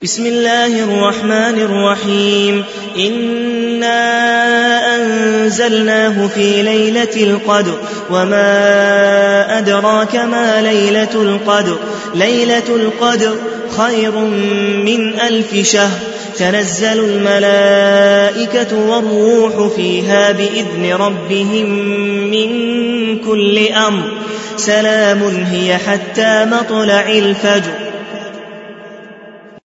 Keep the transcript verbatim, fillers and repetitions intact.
بسم الله الرحمن الرحيم إنا أنزلناه في ليلة القدر وما أدراك ما ليلة القدر ليلة القدر خير من ألف شهر تنزل الملائكة والروح فيها بإذن ربهم من كل أمر سلام هي حتى مطلع الفجر